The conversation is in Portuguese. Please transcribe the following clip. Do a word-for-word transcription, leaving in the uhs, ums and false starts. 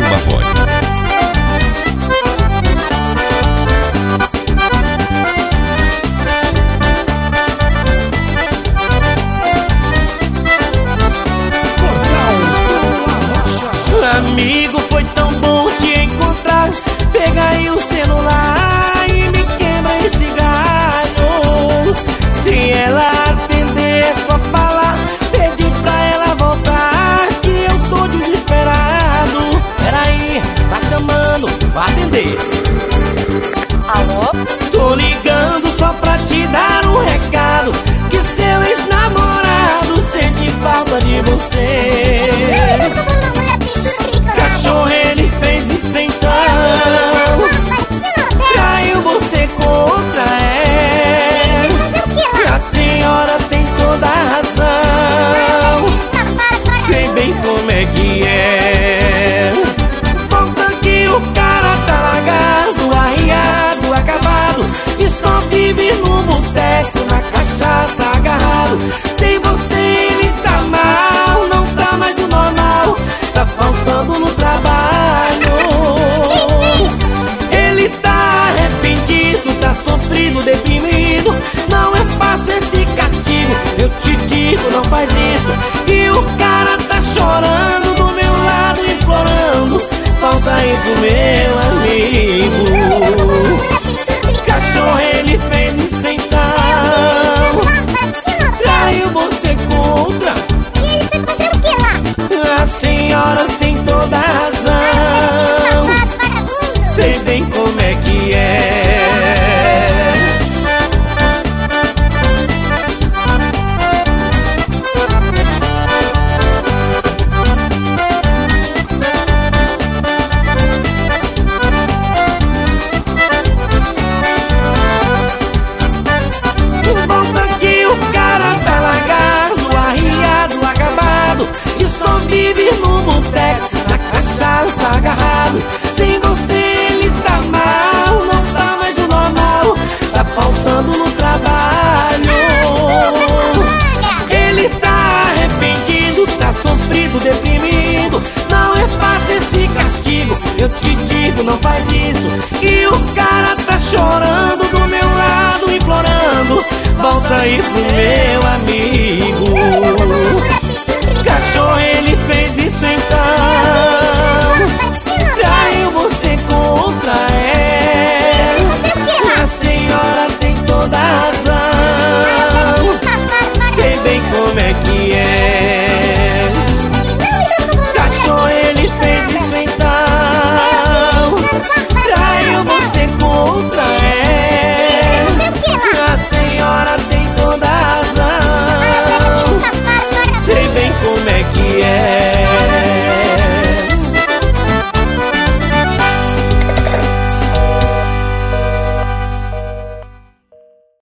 Marrone. Amigo, foi tão bom te encontrar. Pega aí o celular e me quebra esse galho. Se ela atender, é só falar. Pede pra ela voltar, que eu tô desesperado. Peraí, tá chamando, vai atender. Alô? Tô ligando só pra te dar um recado, que seu ex-namorado sente falta de você. Cachorro, ele fez isso então. Traiu você contra ela. A senhora tem toda a razão. Sei bem como é que é. Volta que o cara tá largado, arriado, acabado, e só vive no boteco, na cachaça agarrado. Sem você ele está mal, não tá mais o normal, tá faltando no trabalho. Ele tá arrependido, tá sofrido, deprimido. Não é fácil esse castigo, eu te digo, não faz isso. E o cara tá chorando do meu lado, implorando. Volta aí pro meu amigo. Cachorro, ele fez isso então. Traiu você contra. A senhora tem toda a razão. Sei bem como é que é. Volta que o cara tá largado, arriado, acabado, e só vive no boteco, na cachaça agarrado. Sem você ele está mal, não tá mais o normal, tá faltando no trabalho. Ele tá arrependido, tá sofrido, deprimido. Não é fácil esse castigo, eu te digo, não faz isso. E o cara tá chorando do meu lado, implorando. Volta aí pro meu